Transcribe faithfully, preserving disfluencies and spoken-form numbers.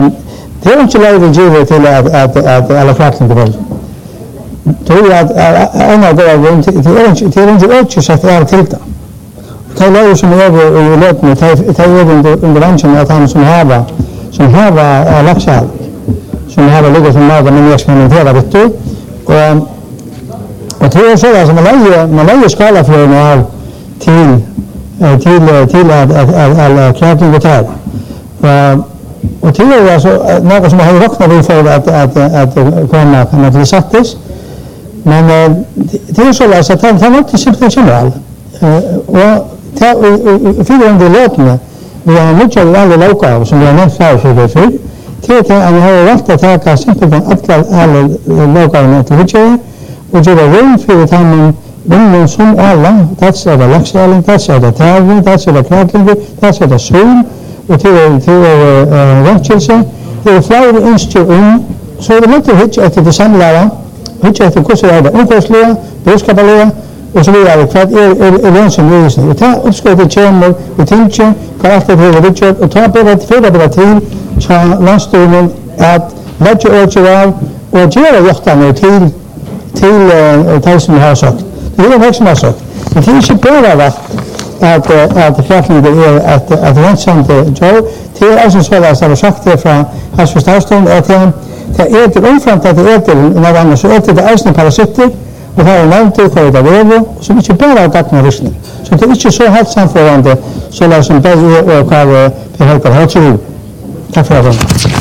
Det är inte läge givet till att att att alla frakten det väl. Tror jag att en av de gånger till är inte till inte också så att det är till det. Det är ju som jag och låt mig ta ta under under vänchen att han som har som har laxar som har ligger som magen men jag ska hantera det då. Och och det är så att man lägger man lägger skala för en till till till att att alla krävande detaljer. Och till är alltså något som har räknat vi för att att att komma kan att sättas. Men det är så att han han inte situationell. Och ta för den låtna vi har mycket alla lokala som vi har nämnt för för det. Till att han har rätt att ta simpelt alla alla lokala till och det var rum för att han men som alla that's the luxury that's the tavern that's the crafting that's the soul och till till Rochester det flower institute så det måste hitta efter det samlade hitta efter kurser där omkostliga boskapaliga och så vidare för att är är är som är så det är också det chamber det tinche kraftigt det Richard och ta på det för det till så landstungen att lägga åt och göra jakten till till det som har sagt. Det är det som har sagt. Det är inte bara att att kraften är att att rensamt Joe till alltså så där så har sagt det från hans förstånd att det är det omframt att det är det när man så att det är parasiter och har nämnt det för det över så mycket bara att man lyssnar. Så det är inte så helt samförande så där som det är och vad det har. Tack för det.